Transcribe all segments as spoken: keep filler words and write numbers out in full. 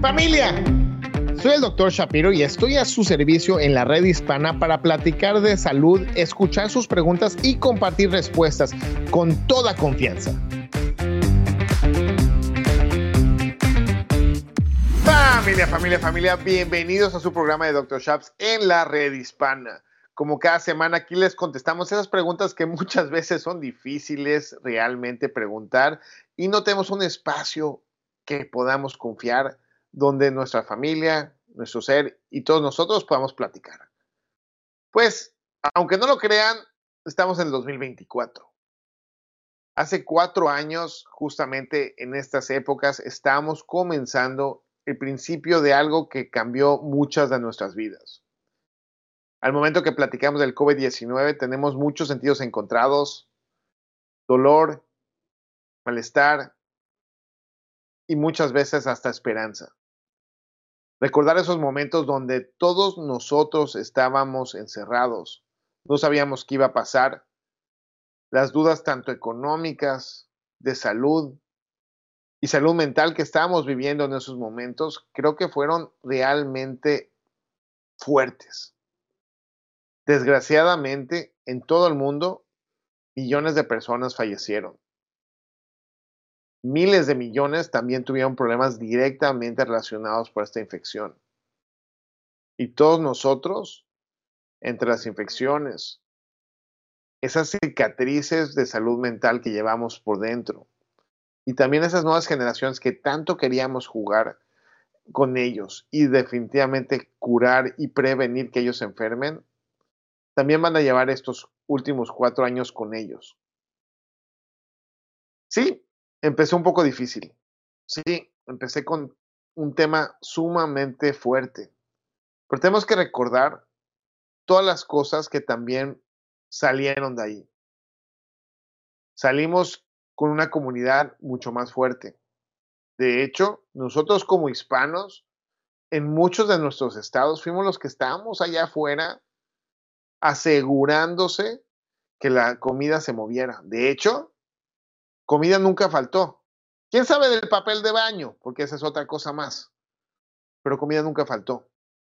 Familia, soy el doctor Shapiro y estoy a su servicio en la red hispana para platicar de salud, escuchar sus preguntas y compartir respuestas con toda confianza. Familia, familia, familia, bienvenidos a su programa de doctor Shaps en la red hispana. Como cada semana aquí les contestamos esas preguntas que muchas veces son difíciles realmente preguntar y no tenemos un espacio que podamos confiar donde nuestra familia, nuestro ser y todos nosotros podamos platicar. Pues, aunque no lo crean, estamos en el dos mil veinticuatro. Hace cuatro años, justamente en estas épocas, estamos comenzando el principio de algo que cambió muchas de nuestras vidas. Al momento que platicamos del COVID diecinueve, tenemos muchos sentidos encontrados, dolor, malestar y muchas veces hasta esperanza. Recordar esos momentos donde todos nosotros estábamos encerrados, no sabíamos qué iba a pasar, las dudas tanto económicas, de salud y salud mental que estábamos viviendo en esos momentos, creo que fueron realmente fuertes. Desgraciadamente, en todo el mundo, millones de personas fallecieron. Miles de millones también tuvieron problemas directamente relacionados por esta infección. Y todos nosotros, entre las infecciones, esas cicatrices de salud mental que llevamos por dentro, y también esas nuevas generaciones que tanto queríamos jugar con ellos y definitivamente curar y prevenir que ellos se enfermen, también van a llevar estos últimos cuatro años con ellos. Sí, empecé un poco difícil. Sí, empecé con un tema sumamente fuerte. Pero tenemos que recordar todas las cosas que también salieron de ahí. Salimos con una comunidad mucho más fuerte. De hecho, nosotros como hispanos, en muchos de nuestros estados, fuimos los que estábamos allá afuera asegurándose que la comida se moviera. De hecho, comida nunca faltó. ¿Quién sabe del papel de baño? Porque esa es otra cosa más. Pero comida nunca faltó.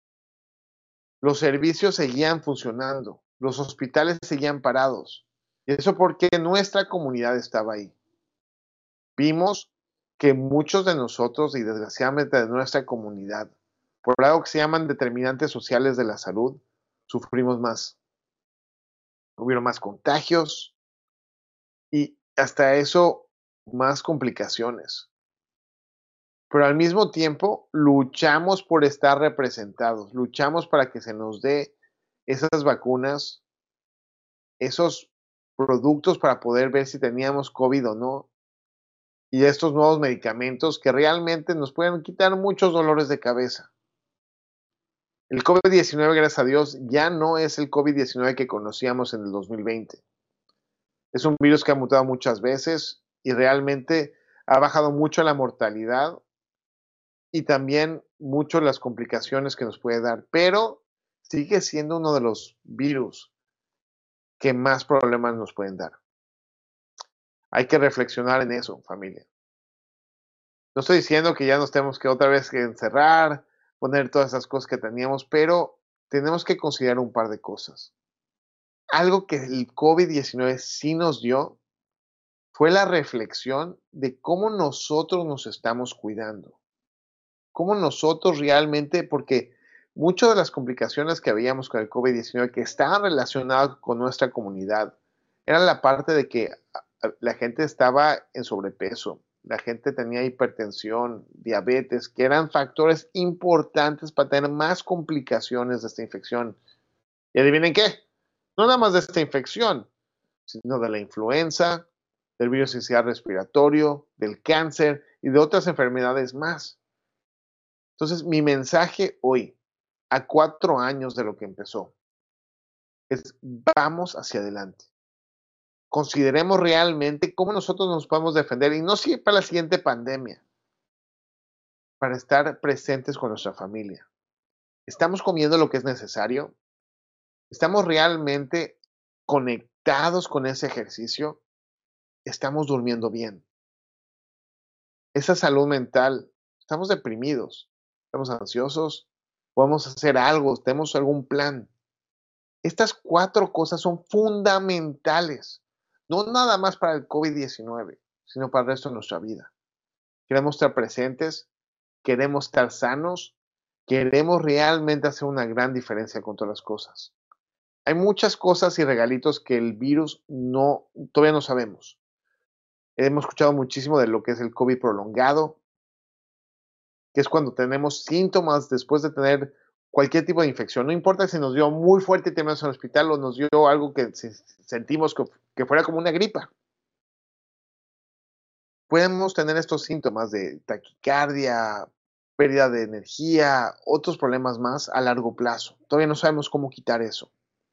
Los servicios seguían funcionando. Los hospitales seguían parados. Y eso porque nuestra comunidad estaba ahí. Vimos que muchos de nosotros y desgraciadamente de nuestra comunidad, por algo que se llaman determinantes sociales de la salud, sufrimos más. Hubieron más contagios y hasta eso más complicaciones. Pero al mismo tiempo luchamos por estar representados, luchamos para que se nos dé esas vacunas, esos productos para poder ver si teníamos COVID o no, y estos nuevos medicamentos que realmente nos pueden quitar muchos dolores de cabeza. El COVID diecinueve, gracias a Dios, ya no es el COVID diecinueve que conocíamos en el dos mil veinte. Es un virus que ha mutado muchas veces y realmente ha bajado mucho la mortalidad y también mucho las complicaciones que nos puede dar, pero sigue siendo uno de los virus que más problemas nos pueden dar. Hay que reflexionar en eso, familia. No estoy diciendo que ya nos tenemos que otra vez que encerrar, poner todas esas cosas que teníamos, pero tenemos que considerar un par de cosas. Algo que el COVID diecinueve sí nos dio fue la reflexión de cómo nosotros nos estamos cuidando. Cómo nosotros realmente, porque muchas de las complicaciones que veíamos con el COVID diecinueve que estaban relacionadas con nuestra comunidad, era la parte de que la gente estaba en sobrepeso, la gente tenía hipertensión, diabetes, que eran factores importantes para tener más complicaciones de esta infección. Y adivinen qué, no nada más de esta infección, sino de la influenza, del virus sincicial respiratorio, del cáncer y de otras enfermedades más. Entonces, mi mensaje hoy, a cuatro años de lo que empezó, es vamos hacia adelante. Consideremos realmente cómo nosotros nos podemos defender y no solo para la siguiente pandemia, para estar presentes con nuestra familia. ¿Estamos comiendo lo que es necesario? ¿Estamos realmente conectados con ese ejercicio? ¿Estamos durmiendo bien? Esa salud mental, estamos deprimidos. estamos ansiosos, podemos hacer algo, tenemos algún plan. Estas cuatro cosas son fundamentales, no nada más para el COVID diecinueve, sino para el resto de nuestra vida. Queremos estar presentes, queremos estar sanos, queremos realmente hacer una gran diferencia con todas las cosas. Hay muchas cosas y regalitos que el virus no, todavía no sabemos. Hemos escuchado muchísimo de lo que es el COVID prolongado, que es cuando tenemos síntomas después de tener cualquier tipo de infección. No importa si nos dio muy fuerte y terminamos en el hospital o nos dio algo que sentimos que, que fuera como una gripa. Podemos tener estos síntomas de taquicardia, pérdida de energía, otros problemas más a largo plazo. Todavía no sabemos cómo quitar eso.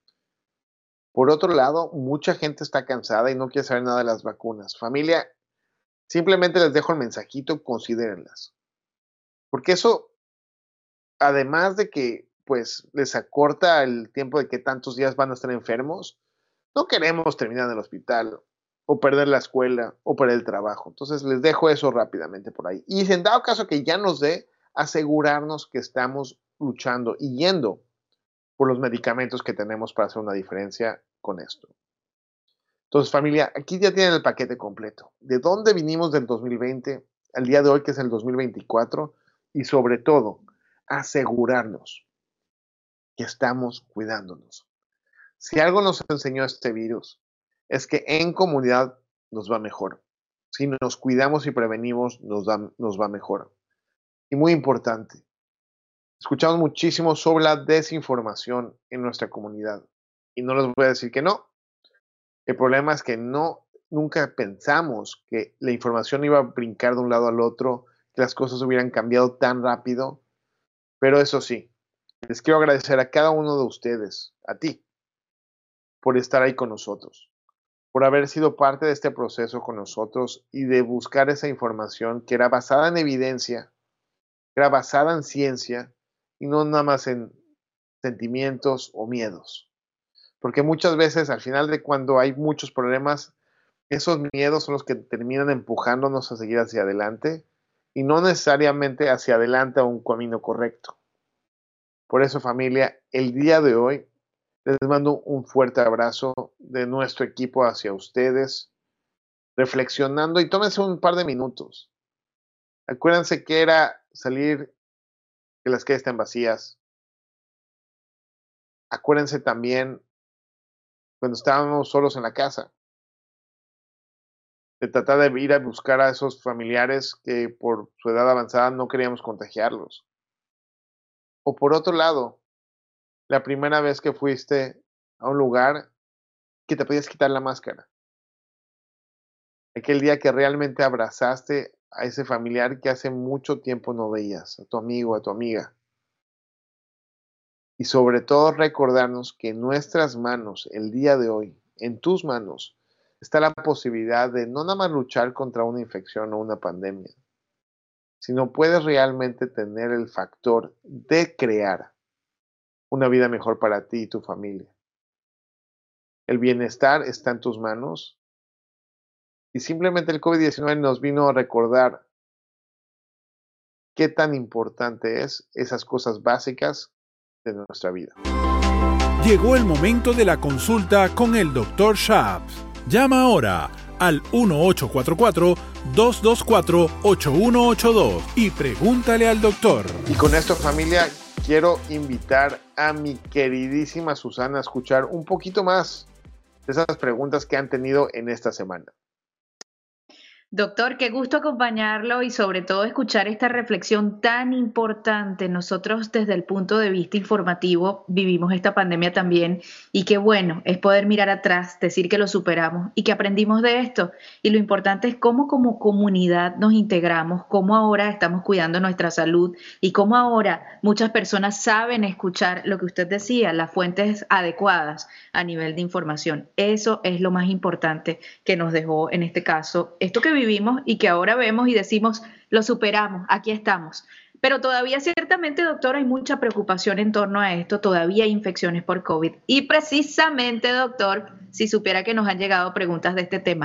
Por otro lado, mucha gente está cansada y no quiere saber nada de las vacunas. Familia, simplemente les dejo el mensajito, considérenlas. Porque eso, además de que pues les acorta el tiempo de que tantos días van a estar enfermos, no queremos terminar en el hospital o perder la escuela o perder el trabajo. Entonces les dejo eso rápidamente por ahí. Y si en dado caso que ya nos dé, asegurarnos que estamos luchando y yendo por los medicamentos que tenemos para hacer una diferencia con esto. Entonces, familia, aquí ya tienen el paquete completo. ¿De dónde vinimos del dos mil veinte al día de hoy, que es el dos mil veinticuatro? Y sobre todo, asegurarnos que estamos cuidándonos. Si algo nos enseñó este virus, es que en comunidad nos va mejor. Si nos cuidamos y prevenimos, nos, da, nos va mejor. Y muy importante, escuchamos muchísimo sobre la desinformación en nuestra comunidad. Y no les voy a decir que no. El problema es que no, nunca pensamos que la información iba a brincar de un lado al otro, que las cosas hubieran cambiado tan rápido. Pero eso sí, les quiero agradecer a cada uno de ustedes, a ti, por estar ahí con nosotros, por haber sido parte de este proceso con nosotros y de buscar esa información que era basada en evidencia, que era basada en ciencia y no nada más en sentimientos o miedos. Porque muchas veces, al final de cuando hay muchos problemas, esos miedos son los que terminan empujándonos a seguir hacia adelante y no necesariamente hacia adelante a un camino correcto. Por eso, familia, el día de hoy les mando un fuerte abrazo de nuestro equipo hacia ustedes, reflexionando y tómense un par de minutos. Acuérdense que era salir, que las calles estén vacías. Acuérdense también cuando estábamos solos en la casa, de tratar de ir a buscar a esos familiares que por su edad avanzada no queríamos contagiarlos. O por otro lado, la primera vez que fuiste a un lugar que te podías quitar la máscara. Aquel día que realmente abrazaste a ese familiar que hace mucho tiempo no veías, a tu amigo, a tu amiga. Y sobre todo recordarnos que en nuestras manos, el día de hoy, en tus manos, está la posibilidad de no nada más luchar contra una infección o una pandemia, sino puedes realmente tener el factor de crear una vida mejor para ti y tu familia. El bienestar está en tus manos y simplemente el COVID diecinueve nos vino a recordar qué tan importante es esas cosas básicas de nuestra vida. Llegó el momento de la consulta con el doctor Schaap. Llama ahora al uno ocho cuatro cuatro, dos dos cuatro, ocho uno ocho dos y pregúntale al doctor. Y con esto, familia, quiero invitar a mi queridísima Susana a escuchar un poquito más de esas preguntas que han tenido en esta semana. Doctor, qué gusto acompañarlo y sobre todo escuchar esta reflexión tan importante. Nosotros desde el punto de vista informativo vivimos esta pandemia también y qué bueno es poder mirar atrás, decir que lo superamos y que aprendimos de esto. Y lo importante es cómo como comunidad nos integramos, cómo ahora estamos cuidando nuestra salud y cómo ahora muchas personas saben escuchar lo que usted decía, las fuentes adecuadas a nivel de información. Eso es lo más importante que nos dejó en este caso esto que vivimos y que ahora vemos y decimos, lo superamos, aquí estamos. Pero todavía ciertamente, doctor, hay mucha preocupación en torno a esto, todavía hay infecciones por COVID. Y precisamente, doctor, si supiera que nos han llegado preguntas de este tema,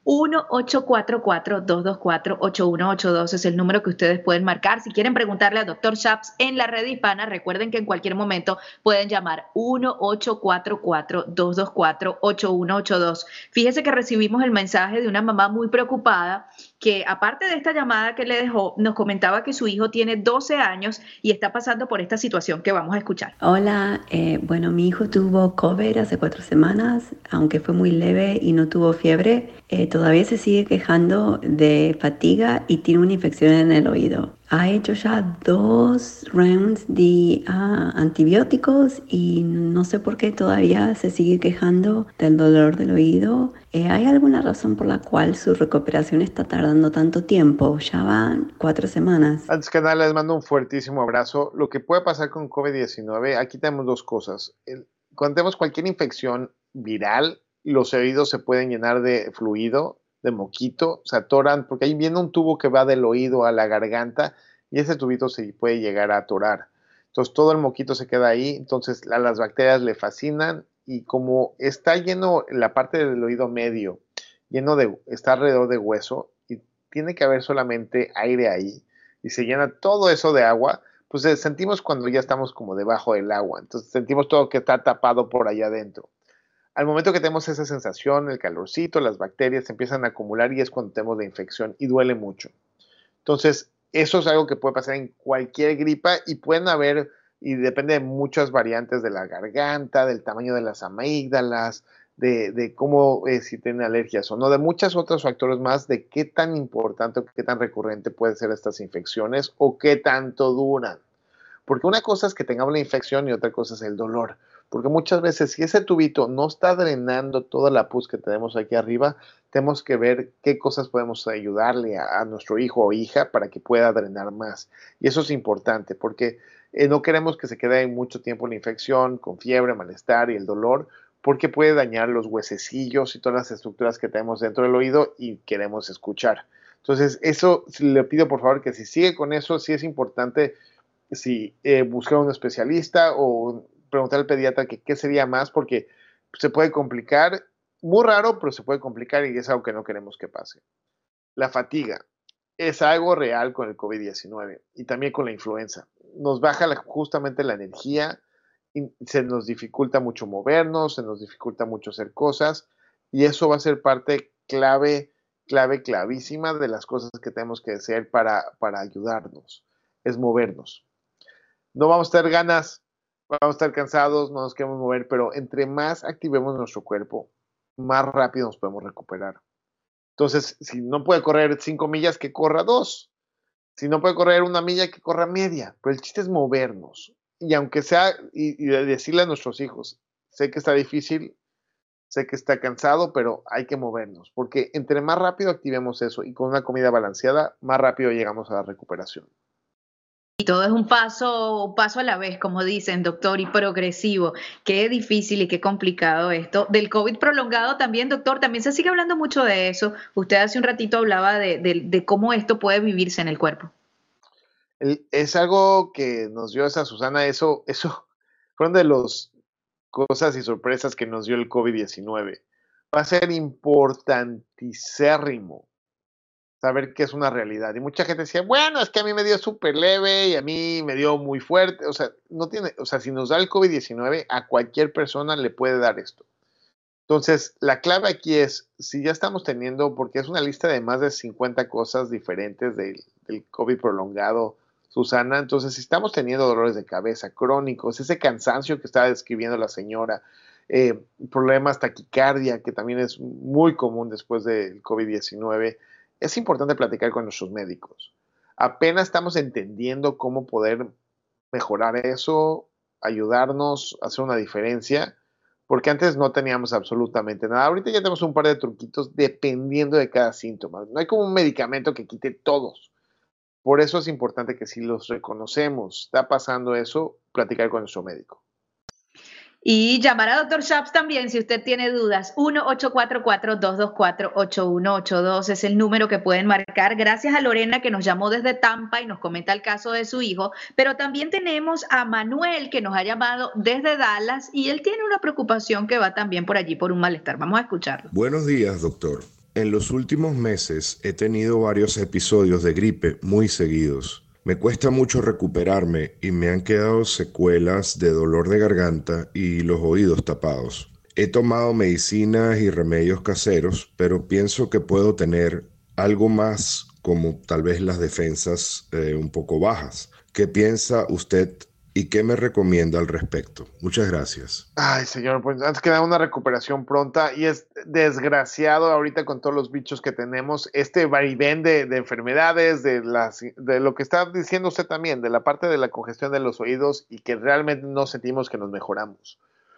uno ocho cuatro cuatro, dos dos cuatro, ocho uno ocho dos es el número que ustedes pueden marcar. Si quieren preguntarle al doctor Schaps en la red hispana, recuerden que en cualquier momento pueden llamar uno ocho cuatro cuatro, dos dos cuatro, ocho uno ocho dos. Fíjese que recibimos el mensaje de una mamá muy preocupada que, aparte de esta llamada que le dejó, nos comentaba que su hijo tiene doce años y está pasando por esta situación que vamos a escuchar. Hola, eh, bueno, mi hijo tuvo COVID hace cuatro semanas, aunque fue muy leve y no tuvo fiebre. Eh, todavía se sigue quejando de fatiga y tiene una infección en el oído. Ha hecho ya dos rounds de uh, antibióticos y no sé por qué todavía se sigue quejando del dolor del oído. Eh, ¿Hay alguna razón por la cual su recuperación está tardando tanto tiempo? Ya van cuatro semanas. Antes que nada, les mando un fuertísimo abrazo. Lo que puede pasar con COVID diecinueve, aquí tenemos dos cosas. El, cuando tenemos cualquier infección viral, los oídos se pueden llenar de fluido, de moquito, se atoran, porque ahí viene un tubo que va del oído a la garganta y ese tubito se puede llegar a atorar. Entonces todo el moquito se queda ahí, entonces a las bacterias le fascinan y como está lleno la parte del oído medio, lleno de, está alrededor de hueso y tiene que haber solamente aire ahí y se llena todo eso de agua, pues sentimos cuando ya estamos como debajo del agua, entonces sentimos todo que está tapado por allá adentro. Al momento que tenemos esa sensación, el calorcito, las bacterias se empiezan a acumular y es cuando tenemos la infección y duele mucho. Entonces, eso es algo que puede pasar en cualquier gripa y pueden haber, y depende de muchas variantes de la garganta, del tamaño de las amígdalas, de, de cómo, eh, si tienen alergias o no, de muchos otros factores más, de qué tan importante o qué tan recurrente pueden ser estas infecciones o qué tanto duran. Porque una cosa es que tengamos la infección y otra cosa es el dolor. Porque muchas veces si ese tubito no está drenando toda la pus que tenemos aquí arriba, tenemos que ver qué cosas podemos ayudarle a, a nuestro hijo o hija para que pueda drenar más. Y eso es importante porque eh, no queremos que se quede mucho tiempo la infección con fiebre, malestar y el dolor, porque puede dañar los huesecillos y todas las estructuras que tenemos dentro del oído y queremos escuchar. Entonces, eso le pido por favor que si sigue con eso, sí es importante si eh, buscar a un especialista o preguntar al pediatra que qué sería más, porque se puede complicar, muy raro, pero se puede complicar y es algo que no queremos que pase. La fatiga es algo real con el COVID diecinueve y también con la influenza. Nos baja la, justamente la energía, y se nos dificulta mucho movernos, se nos dificulta mucho hacer cosas y eso va a ser parte clave, clave, clavísima de las cosas que tenemos que hacer para, para ayudarnos, es movernos. No vamos a tener ganas, vamos a estar cansados, no nos queremos mover, pero entre más activemos nuestro cuerpo, más rápido nos podemos recuperar. Entonces, si no puede correr cinco millas, que corra dos. Si no puede correr una milla, que corra media. Pero el chiste es movernos. Y aunque sea, y, y decirle a nuestros hijos, sé que está difícil, sé que está cansado, pero hay que movernos. Porque entre más rápido activemos eso y con una comida balanceada, más rápido llegamos a la recuperación. Y todo es un paso, un paso a la vez, como dicen, doctor, y progresivo. Qué difícil y qué complicado esto. Del COVID prolongado también, doctor, también se sigue hablando mucho de eso. Usted hace un ratito hablaba de, de, de cómo esto puede vivirse en el cuerpo. El, es algo que nos dio esa Susana, eso, eso fueron de las cosas y sorpresas que nos dio el COVID diecinueve. Va a ser importantísimo saber que es una realidad. Y mucha gente decía, bueno, es que a mí me dio súper leve y a mí me dio muy fuerte. O sea, no tiene, o sea, si nos da el COVID diecinueve, a cualquier persona le puede dar esto. Entonces, la clave aquí es, si ya estamos teniendo, porque es una lista de más de cincuenta cosas diferentes del, del COVID prolongado, Susana, entonces si estamos teniendo dolores de cabeza crónicos, ese cansancio que estaba describiendo la señora, eh, problemas taquicardia, que también es muy común después del COVID diecinueve, es importante platicar con nuestros médicos. Apenas estamos entendiendo cómo poder mejorar eso, ayudarnos, hacer una diferencia, porque antes no teníamos absolutamente nada. Ahorita ya tenemos un par de truquitos dependiendo de cada síntoma. No hay como un medicamento que quite todos. Por eso es importante que si los reconocemos, está pasando eso, platicar con nuestro médico. Y llamar a doctor Schaps también si usted tiene dudas. uno ocho cuatro cuatro, dos dos cuatro, ocho uno ocho dos es el número que pueden marcar. Gracias a Lorena que nos llamó desde Tampa y nos comenta el caso de su hijo. Pero también tenemos a Manuel que nos ha llamado desde Dallas y él tiene una preocupación que va también por allí por un malestar. Vamos a escucharlo. Buenos días, doctor. En los últimos meses he tenido varios episodios de gripe muy seguidos. Me cuesta mucho recuperarme y me han quedado secuelas de dolor de garganta y los oídos tapados. He tomado medicinas y remedios caseros, pero pienso que puedo tener algo más, como tal vez las defensas eh, un poco bajas. ¿Qué piensa usted y qué me recomienda al respecto? Muchas gracias. Ay, señor, pues antes que nada una recuperación pronta, y es desgraciado ahorita con todos los bichos que tenemos, este vaivén de, de enfermedades, de, las, de lo que está diciendo usted también, de la parte de la congestión de los oídos y que realmente no sentimos que nos mejoramos.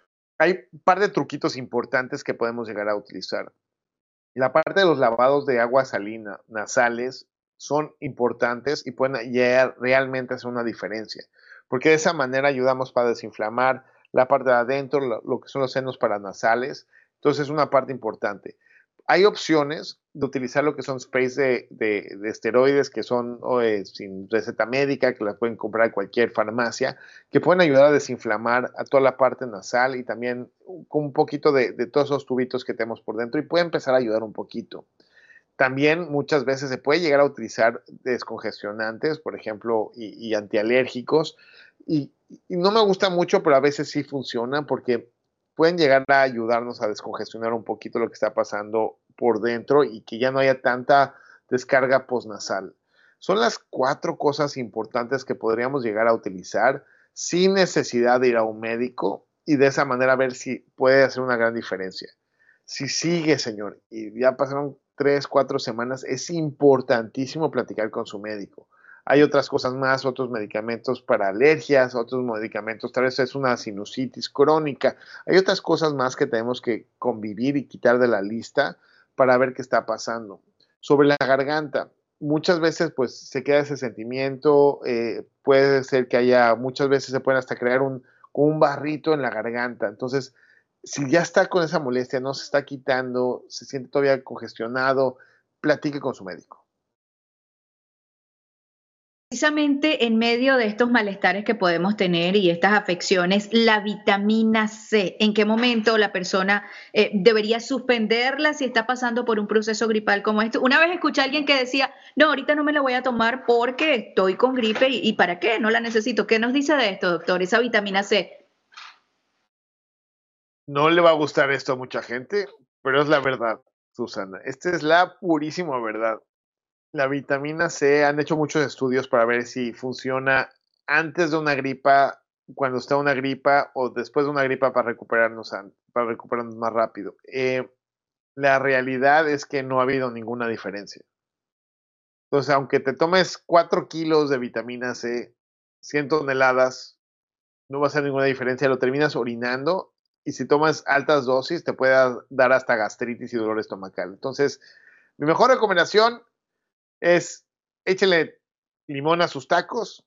Hay un par de truquitos importantes que podemos llegar a utilizar. La parte de los lavados de agua salina nasales son importantes y pueden llegar realmente a hacer una diferencia, porque de esa manera ayudamos para desinflamar la parte de adentro, lo, lo que son los senos paranasales. Entonces es una parte importante. Hay opciones de utilizar lo que son sprays de, de, de esteroides que son eh, sin receta médica, que las pueden comprar en cualquier farmacia, que pueden ayudar a desinflamar a toda la parte nasal y también con un poquito de, de todos esos tubitos que tenemos por dentro, y puede empezar a ayudar un poquito. También muchas veces se puede llegar a utilizar descongestionantes, por ejemplo, y, y antialérgicos, y, y no me gusta mucho, pero a veces sí funcionan porque pueden llegar a ayudarnos a descongestionar un poquito lo que está pasando por dentro y que ya no haya tanta descarga postnasal. Son las cuatro cosas importantes que podríamos llegar a utilizar sin necesidad de ir a un médico y de esa manera ver si puede hacer una gran diferencia. Si sigue, señor, y ya pasaron tres, cuatro semanas, es importantísimo platicar con su médico. Hay otras cosas más, otros medicamentos para alergias, otros medicamentos, tal vez es una sinusitis crónica. Hay otras cosas más que tenemos que convivir y quitar de la lista para ver qué está pasando. Sobre la garganta, muchas veces pues se queda ese sentimiento, eh, puede ser que haya, muchas veces se pueden hasta crear un, un barrito en la garganta. Entonces, si ya está con esa molestia, no se está quitando, se siente todavía congestionado, platique con su médico. Precisamente en medio de estos malestares que podemos tener y estas afecciones, la vitamina C, ¿en qué momento la persona eh, debería suspenderla si está pasando por un proceso gripal como este? Una vez escuché a alguien que decía, no, ahorita no me la voy a tomar porque estoy con gripe y, y ¿para qué? No la necesito. ¿Qué nos dice de esto, doctor? Esa vitamina C. No le va a gustar esto a mucha gente, pero es la verdad, Susana. Esta es la purísima verdad. La vitamina C, han hecho muchos estudios para ver si funciona antes de una gripa, cuando está una gripa, o después de una gripa para recuperarnos, para recuperarnos más rápido. Eh, la realidad es que no ha habido ninguna diferencia. Entonces, aunque te tomes cuatro kilos de vitamina C, cien toneladas, no va a hacer ninguna diferencia, lo terminas orinando, y si tomas altas dosis te puede dar hasta gastritis y dolor estomacal. Entonces, mi mejor recomendación es échele limón a sus tacos,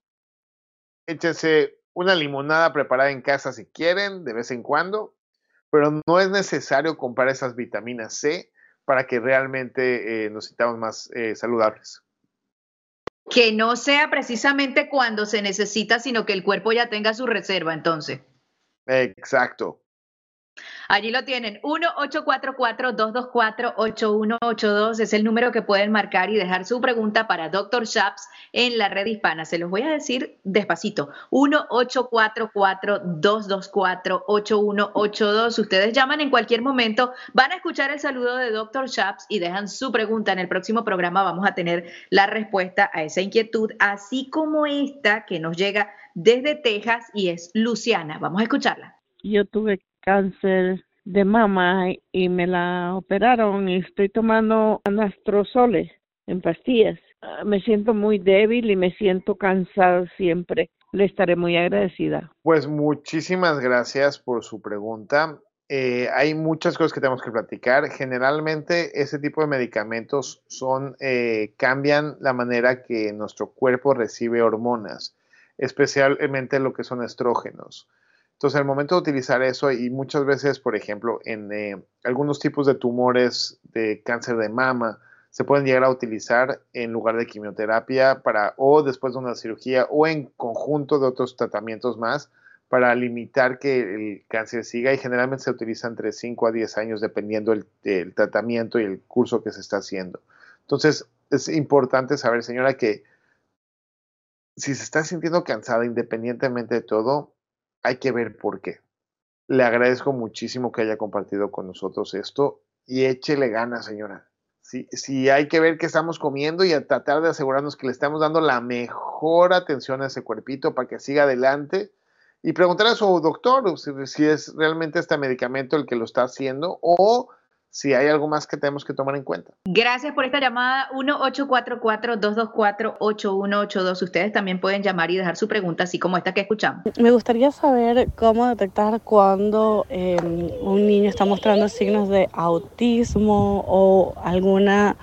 échense una limonada preparada en casa si quieren, de vez en cuando, pero no es necesario comprar esas vitaminas C para que realmente eh, nos sintamos más eh, saludables. Que no sea precisamente cuando se necesita, sino que el cuerpo ya tenga su reserva, entonces. Exacto. Allí lo tienen, uno ocho cuatro cuatro, dos dos cuatro, ocho uno ocho dos es el número que pueden marcar y dejar su pregunta para doctor Shaps en la red hispana. Se los voy a decir despacito, uno ocho cuatro cuatro, dos dos cuatro, ocho uno ocho dos. Ustedes llaman en cualquier momento, van a escuchar el saludo de doctor Shaps y dejan su pregunta. En el próximo programa vamos a tener la respuesta a esa inquietud, así como esta que nos llega desde Texas y es Luciana. Vamos a escucharla. Yo tuve cáncer de mama y me la operaron y estoy tomando anastrozole en pastillas. Me siento muy débil y me siento cansada siempre. Le estaré muy agradecida. Pues muchísimas gracias por su pregunta. Eh, hay muchas cosas que tenemos que platicar. Generalmente ese tipo de medicamentos son eh, cambian la manera que nuestro cuerpo recibe hormonas, especialmente lo que son estrógenos. Entonces, al momento de utilizar eso, y muchas veces, por ejemplo, en eh, algunos tipos de tumores de cáncer de mama, se pueden llegar a utilizar en lugar de quimioterapia para, o después de una cirugía, o en conjunto de otros tratamientos más, para limitar que el cáncer siga, y generalmente se utiliza entre cinco a diez años dependiendo el, el tratamiento y el curso que se está haciendo. Entonces, es importante saber, señora, que si se está sintiendo cansada independientemente de todo, hay que ver por qué. Le agradezco muchísimo que haya compartido con nosotros esto y échele ganas, señora. Si, si hay que ver qué estamos comiendo y a tratar de asegurarnos que le estamos dando la mejor atención a ese cuerpito para que siga adelante, y preguntar a su doctor si, si es realmente este medicamento el que lo está haciendo o si hay algo más que tenemos que tomar en cuenta. Gracias por esta llamada. uno ocho cuatro cuatro, dos dos cuatro, ocho uno ocho dos. Ustedes también pueden llamar y dejar su pregunta, así como esta que escuchamos. Me gustaría saber cómo detectar cuando eh, un niño está mostrando signos de autismo o alguna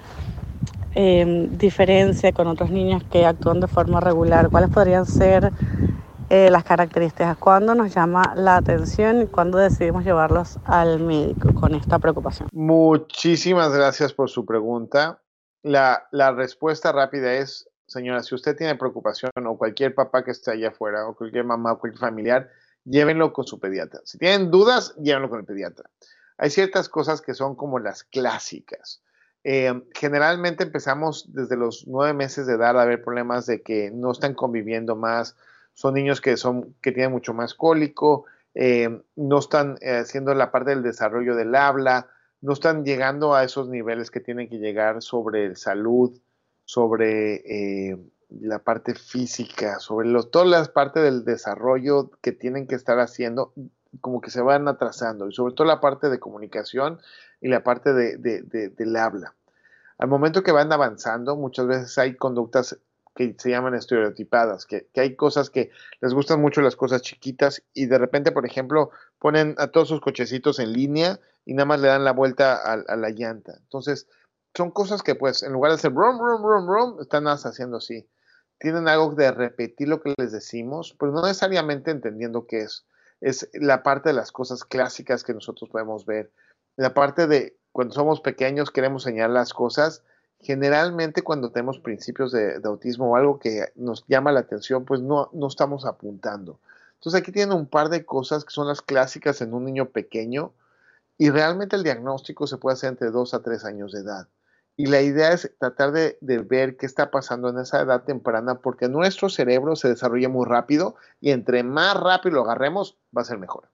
eh, diferencia con otros niños que actúan de forma regular. ¿Cuáles podrían ser eh, las características? ¿Cuándo nos llama la atención y cuándo decidimos llevarlos al médico con esta preocupación? Muchísimas gracias por su pregunta. La, la respuesta rápida es, señora, si usted tiene preocupación o cualquier papá que esté allá afuera o cualquier mamá o cualquier familiar, llévenlo con su pediatra. Si tienen dudas, llévenlo con el pediatra. Hay ciertas cosas que son como las clásicas. Eh, generalmente empezamos desde los nueve meses de edad a ver problemas de que no están conviviendo más. Son niños que, son, que tienen mucho más cólico, eh, no están eh, haciendo la parte del desarrollo del habla, no están llegando a esos niveles que tienen que llegar sobre salud, sobre eh, la parte física, sobre lo, todas las partes del desarrollo que tienen que estar haciendo, como que se van atrasando, y sobre todo la parte de comunicación y la parte de, de, de, del habla. Al momento que van avanzando, muchas veces hay conductas que se llaman estereotipadas, que, que hay cosas que les gustan mucho, las cosas chiquitas, y de repente, por ejemplo, ponen a todos sus cochecitos en línea y nada más le dan la vuelta a, a la llanta. Entonces, son cosas que pues en lugar de hacer brum, brum, brum, brum, están más haciendo así. Tienen algo de repetir lo que les decimos, pero no necesariamente entendiendo qué es. Es la parte de las cosas clásicas que nosotros podemos ver. La parte de cuando somos pequeños queremos señalar las cosas. Generalmente cuando tenemos principios de, de autismo o algo que nos llama la atención, pues no, no estamos apuntando. Entonces aquí tienen un par de cosas que son las clásicas en un niño pequeño, y realmente el diagnóstico se puede hacer entre dos a tres años de edad. Y la idea es tratar de, de ver qué está pasando en esa edad temprana, porque nuestro cerebro se desarrolla muy rápido y entre más rápido lo agarremos, va a ser mejor.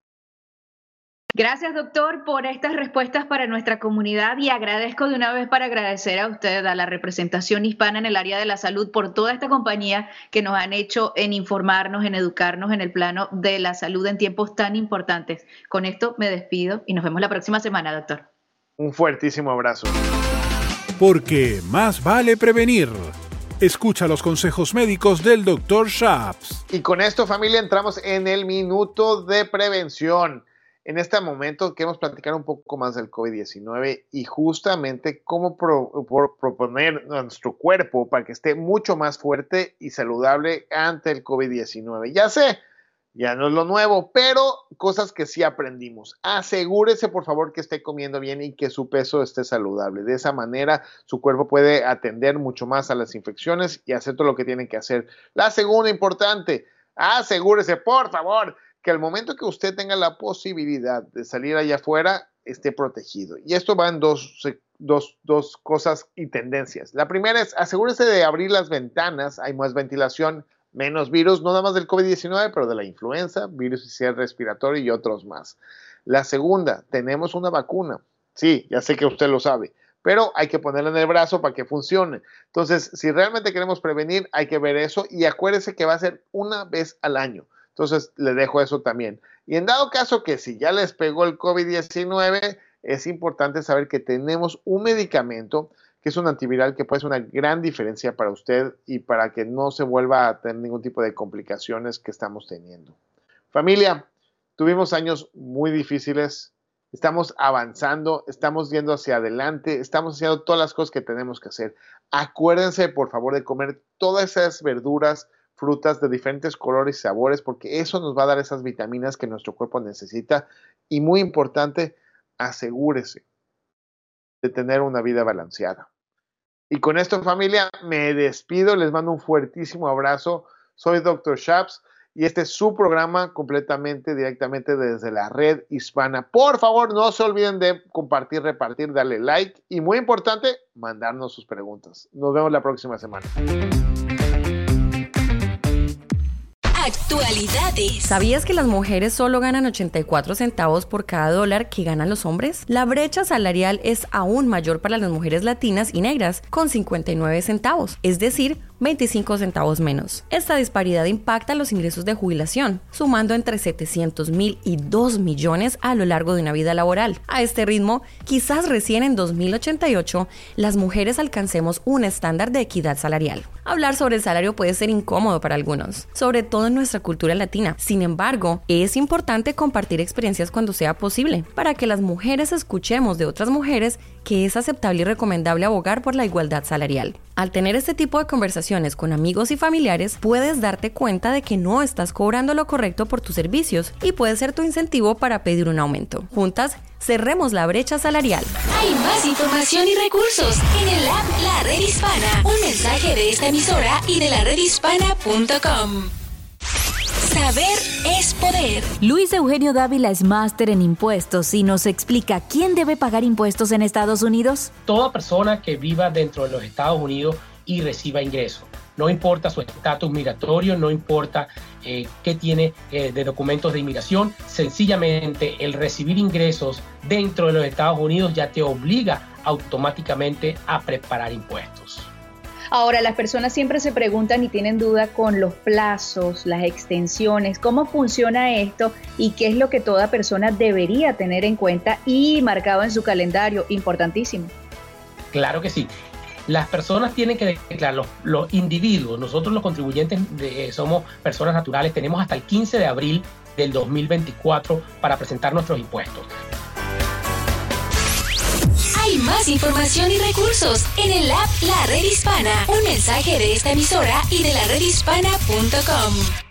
Gracias, doctor, por estas respuestas para nuestra comunidad, y agradezco de una vez para agradecer a usted, a la representación hispana en el área de la salud, por toda esta compañía que nos han hecho en informarnos, en educarnos en el plano de la salud en tiempos tan importantes. Con esto me despido y nos vemos la próxima semana, doctor. Un fuertísimo abrazo. Porque más vale prevenir. Escucha los consejos médicos del doctor Shaps. Y con esto, familia, entramos en el minuto de prevención. En este momento queremos platicar un poco más del COVID diecinueve y justamente cómo pro, pro, proponer nuestro cuerpo para que esté mucho más fuerte y saludable ante el COVID diecinueve. Ya sé, ya no es lo nuevo, pero cosas que sí aprendimos. Asegúrese, por favor, que esté comiendo bien y que su peso esté saludable. De esa manera, su cuerpo puede atender mucho más a las infecciones y hacer todo lo que tiene que hacer. La segunda importante, asegúrese, por favor, que al momento que usted tenga la posibilidad de salir allá afuera, esté protegido. Y esto va en dos, dos, dos cosas y tendencias. La primera es, asegúrese de abrir las ventanas, hay más ventilación, menos virus, no nada más del COVID diecinueve, pero de la influenza, virus respiratorio y otros más. La segunda, tenemos una vacuna. Sí, ya sé que usted lo sabe, pero hay que ponerla en el brazo para que funcione. Entonces, si realmente queremos prevenir, hay que ver eso, y acuérdese que va a ser una vez al año. Entonces, le dejo eso también. Y en dado caso que si ya les pegó el COVID diecinueve, es importante saber que tenemos un medicamento que es un antiviral que puede ser una gran diferencia para usted y para que no se vuelva a tener ningún tipo de complicaciones que estamos teniendo. Familia, tuvimos años muy difíciles, estamos avanzando, estamos yendo hacia adelante, estamos haciendo todas las cosas que tenemos que hacer. Acuérdense, por favor, de comer todas esas verduras, frutas de diferentes colores y sabores, porque eso nos va a dar esas vitaminas que nuestro cuerpo necesita. Y muy importante, asegúrese de tener una vida balanceada. Y con esto, familia, me despido, les mando un fuertísimo abrazo. Soy doctor Shaps y este es su programa completamente, directamente desde la red hispana. Por favor, no se olviden de compartir, repartir, darle like y muy importante, mandarnos sus preguntas. Nos vemos la próxima semana. Actualidades. ¿Sabías que las mujeres solo ganan ochenta y cuatro centavos por cada dólar que ganan los hombres? La brecha salarial es aún mayor para las mujeres latinas y negras, con cincuenta y nueve centavos, es decir, veinticinco centavos menos. Esta disparidad impacta los ingresos de jubilación, sumando entre setecientos mil y dos millones a lo largo de una vida laboral. A este ritmo, quizás recién en dos mil ochenta y ocho, las mujeres alcancemos un estándar de equidad salarial. Hablar sobre el salario puede ser incómodo para algunos, sobre todo en nuestra cultura latina. Sin embargo, es importante compartir experiencias cuando sea posible, para que las mujeres escuchemos de otras mujeres que es aceptable y recomendable abogar por la igualdad salarial. Al tener este tipo de conversaciones con amigos y familiares, puedes darte cuenta de que no estás cobrando lo correcto por tus servicios y puede ser tu incentivo para pedir un aumento. Juntas, cerremos la brecha salarial. Hay más información y recursos en el app La Red Hispana. Un mensaje de esta emisora y de la red hispana punto com. Saber es poder. Luis Eugenio Dávila es máster en impuestos y nos explica quién debe pagar impuestos en Estados Unidos. Toda persona que viva dentro de los Estados Unidos y reciba ingresos. No importa su estatus migratorio, no importa eh, qué tiene eh, de documentos de inmigración. Sencillamente, el recibir ingresos dentro de los Estados Unidos ya te obliga automáticamente a preparar impuestos. Ahora, las personas siempre se preguntan y tienen duda con los plazos, las extensiones, cómo funciona esto y qué es lo que toda persona debería tener en cuenta y marcado en su calendario, importantísimo. Claro que sí. Las personas tienen que declarar, los, los individuos, nosotros los contribuyentes de, somos personas naturales, tenemos hasta el quince de abril del dos mil veinticuatro para presentar nuestros impuestos. Hay más información y recursos en el app La Red Hispana. Un mensaje de esta emisora y de la red hispana punto com.